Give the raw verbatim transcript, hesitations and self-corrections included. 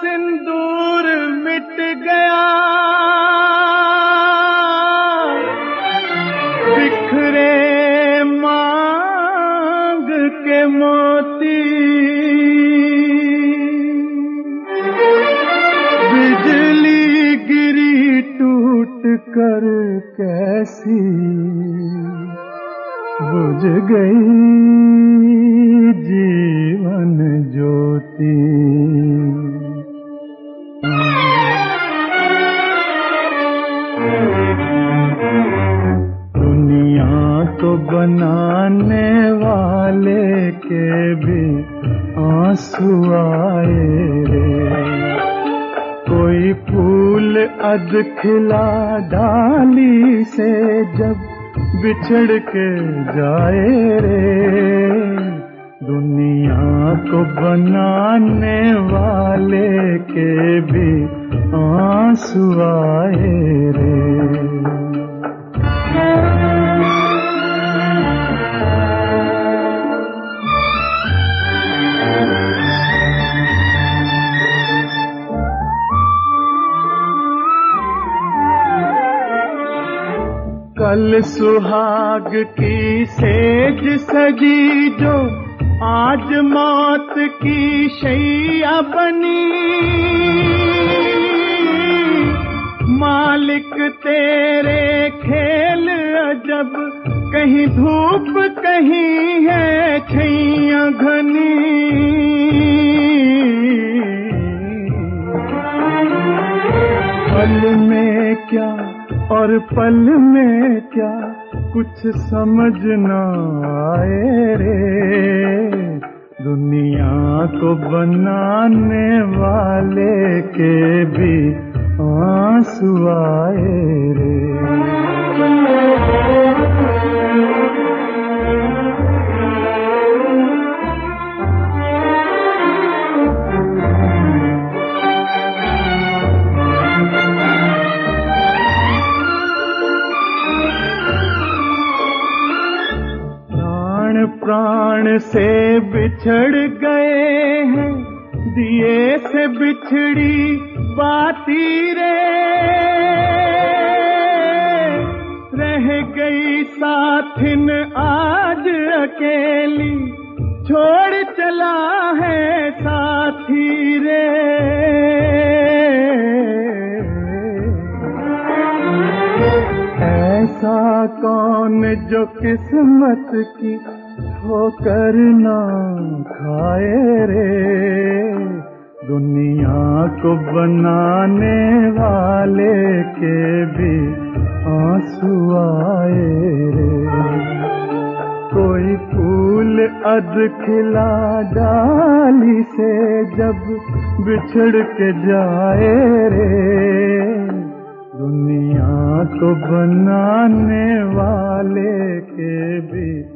सिंदूर मिट गया, बिखरे मांग के मोती, बिजली गिरी टूट कर कैसी बुझ गई जीवन ज्योति। दुनिया तो बनाने वाले के भी आंसू आए रे, कोई फूल अध खिला डाली से जब बिछड़ के जाए रे। दुनिया को बनाने वाले के भी आंसू आए रे। कल सुहाग की सेज सजी जो आज मौत की शैया बनी, मालिक तेरे खेल अजब, कहीं धूप कहीं है छैया घनी। पल में क्या और पल में क्या कुछ समझ न आए रे। दुनिया को बनाने वाले के भी आंसू आए रे। प्राण से बिछड़ गए हैं, दिए से बिछड़ी बाती रे, रह गई साथिन आज अकेली, छोड़ चला है साथी रे। ऐसा कौन जो किस्मत की ठोकर ना खाए रे। दुनिया को बनाने वाले के भी आंसू आए रे। कोई फूल अध खिला डाली से जब बिछड़ के जाए रे। दुनिया को बनाने वाले के भी